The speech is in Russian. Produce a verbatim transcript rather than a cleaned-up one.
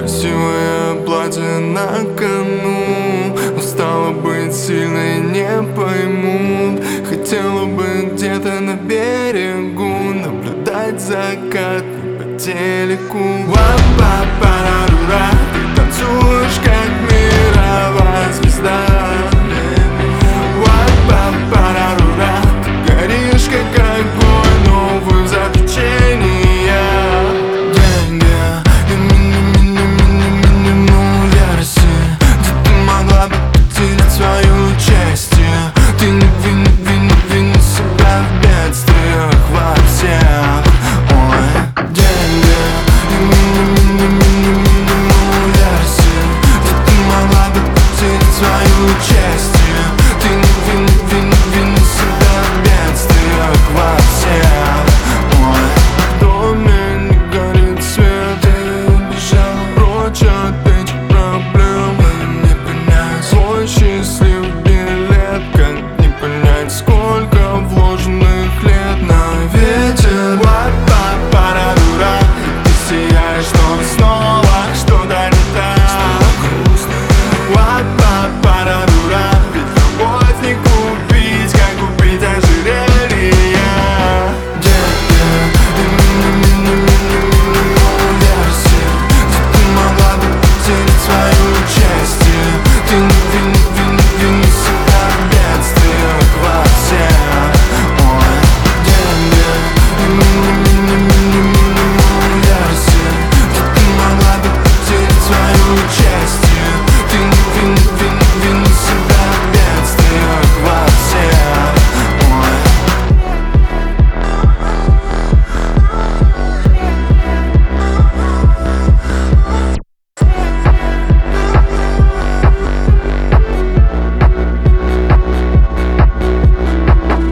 Красивое платье на кону, устала быть сильной, не поймут. Хотела бы где-то на берегу наблюдать закат по телеку. Ва-па-па-ра-ра-ра, ты танцуешь как мировая звезда. Ва-па-па-ра-ра-ра, ты горишь как огонь, новые заключения. Свое участие, ты не вин, вин, вин себя в бедствиях во всех. Ой, деньги и минимум версии, где ты могла бы потерять свое участие. Ты не вин, вин, вин себя в бедствиях во всех. Ой, в доме не горит свет, ты убежал прочь от этих проблем. Не понять свой счастлив билет, как не понять, сколько вложенных лет на ветер. Ва-па-па-ра-ра-ра, ты сияешь снова, снова, что